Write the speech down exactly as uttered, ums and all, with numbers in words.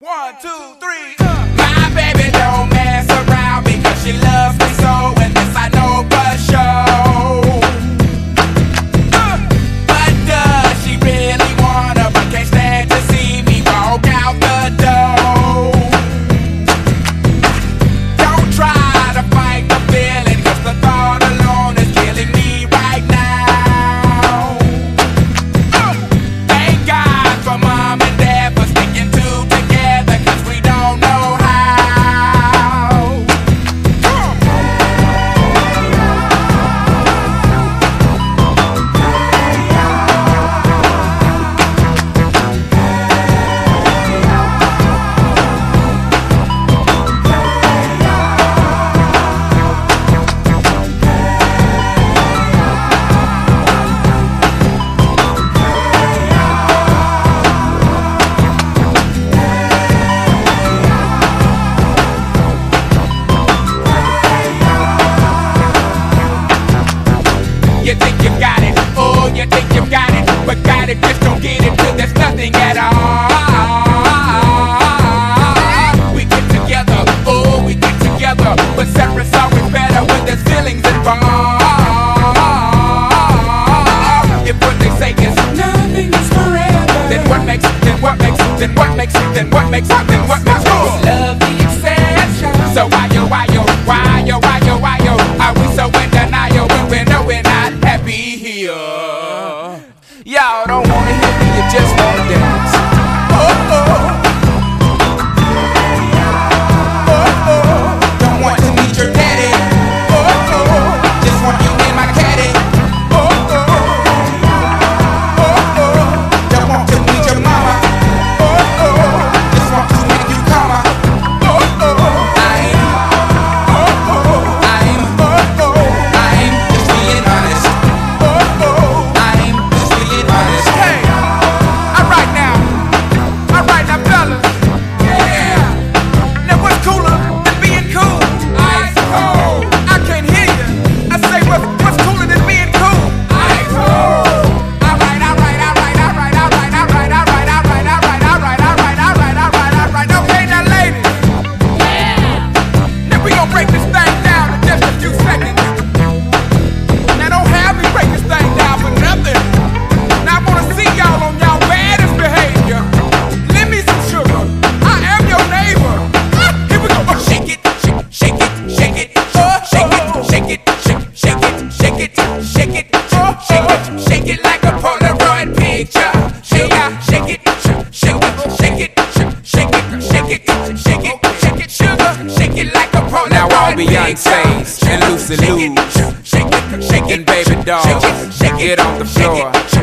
One, two, three, uh. My baby don't mess around because she loves me so, and this I know for sure. uh. But does she really wanna, but can't stand to see me walk out the door? Don't try to fight the feeling, cause the thought alone is killing me right now. uh. Thank God for mom and dad for sticking two together, cause we don't know how. You think you got it, oh, you think you got it, but got it, just don't get it till there's nothing at all. We get together, oh, we get together, but separate's always better when there's feelings involved. If what they say is nothing is forever, then what makes, then what makes, then what makes, then what makes, then what makes us love the exception? So why yo, why yo, why yo, why yo, why yo, are we so in denial when we know we're not happy here? Y'all don't wanna hear me, you just wanna dance. Oh, oh. Oh, oh. Don't want to meet your daddy. Oh, oh. Just want you in my caddy. Oh, oh. Oh, oh. Don't want to meet your mama. Oh, oh. Just want to make you come. Oh, oh. I ain't. Oh, oh. I ain't. Oh, oh. I ain't just being honest. Oh, oh. I ain't just being honest. Hey, alright now. Alright now, fellas. Yeah. Now what's cooler than being cool? Ice cold. I can't hear you. I say what, what's cooler than being cool? Ice cold. Alright, alright, alright, alright, alright, alright, alright, alright, alright, alright, alright, alright, alright, alright. Okay now, ladies. Yeah. Now we gon' break this thing down in just a few seconds. Now don't have me break this thing down for nothing. Now I wanna see y'all on y'all baddest behavior. Lend me some sugar. I am your neighbor. Ah, here we go. Oh, shake it, shake, shake it, shake it, oh, shake it, shake it, shake, shake it, shake it, shake it, oh, shake it, shake it like a Polaroid picture. Shake it, shake it, shake it, shake it, shake it, shake it, shake it, shake it, sugar, shake it like a Polaroid picture. Now all Beyonce's and Lucy Lou's Shake it, shake it, and Baby Doll, get on the floor.